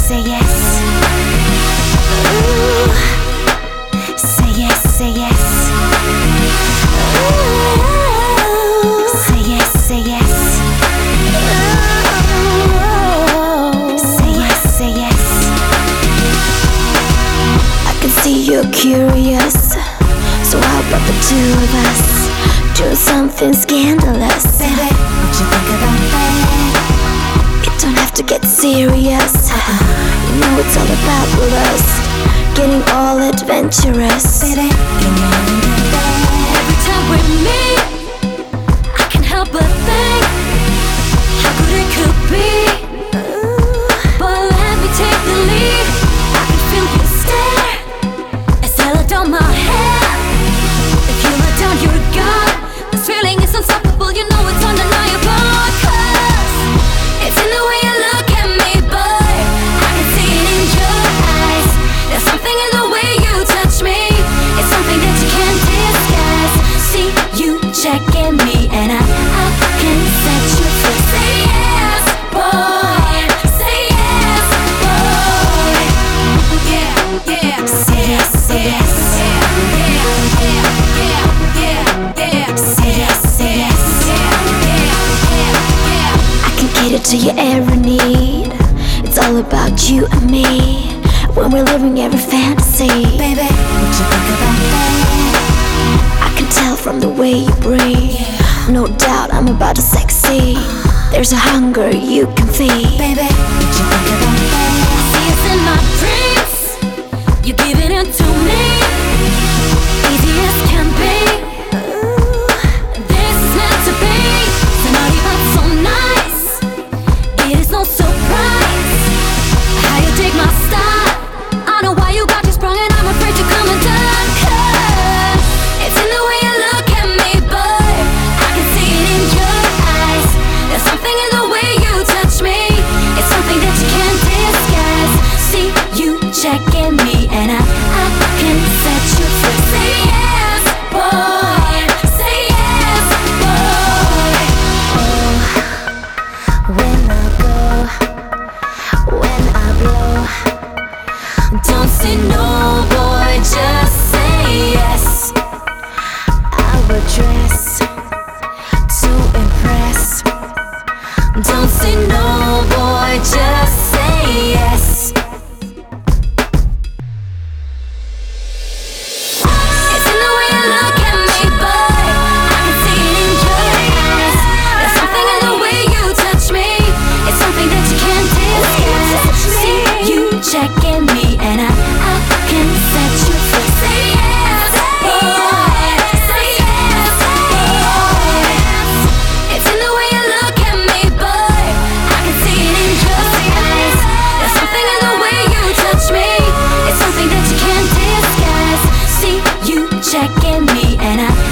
say yes. Ooh. Say yes, say yes. Ooh. Say yes, say yes. Ooh. Say yes, say yes. I can see you're curious, so how about the two of us do something scandalous? Baby, what you think about that? It don't have to get serious. You know it's all about lust, getting all adventurous. Baby, can you handle that? Every time we meet, I can't help but think how good it could be. But let me take the lead. I can feel you stare as I let down my hair. If you let down your guard, this feeling is unstoppable. You know it's undeniable. 'Cause it's in the way you look at me, boy. I can see it in your eyes. There's something in the way you touch me. It's something that you can't disguise. See you checking me, and I can set you free. Say yes, boy. Say yes, boy. Yeah, yeah. Say yes, say yes. Yeah, yeah, yeah, yeah, yeah, yeah. Say yes, say yes. I can cater to your every need. It's all about you and me when we're living every fantasy. Baby, what you think about that? I can tell from the way you breathe. No doubt I'm about to sexy. There's a hunger you can feed. Baby, what you think about that? See it's in my dreams. You're giving it to me. Easy as can be. This is meant to be. So naughty but so nice. It is no surprise how you dig my style. I know why you got you sprung, and I'm afraid to come undone. 'Cause it's in the way you look at me, boy. I can see it in your eyes. There's something in the way you touch me. It's something that you can't disguise. See you checking me, and I can set you free. Say yes, boy. Say yes, boy. When I go, when I blow, Don't say no, boy. Just say yes. I will dress to impress. Don't say no, boy. Just say yes. It's in the way you look at me, boy. I can see it in your eyes. There's something in the way you touch me. It's something that you can't disguise. See you checking me, and I can set you free. Say yes, boy. Say yes, boy. It's in the way you look at me, boy. I can see it in your eyes. There's something in the way you touch me. It's something that you can't disguise. See you checking me, and I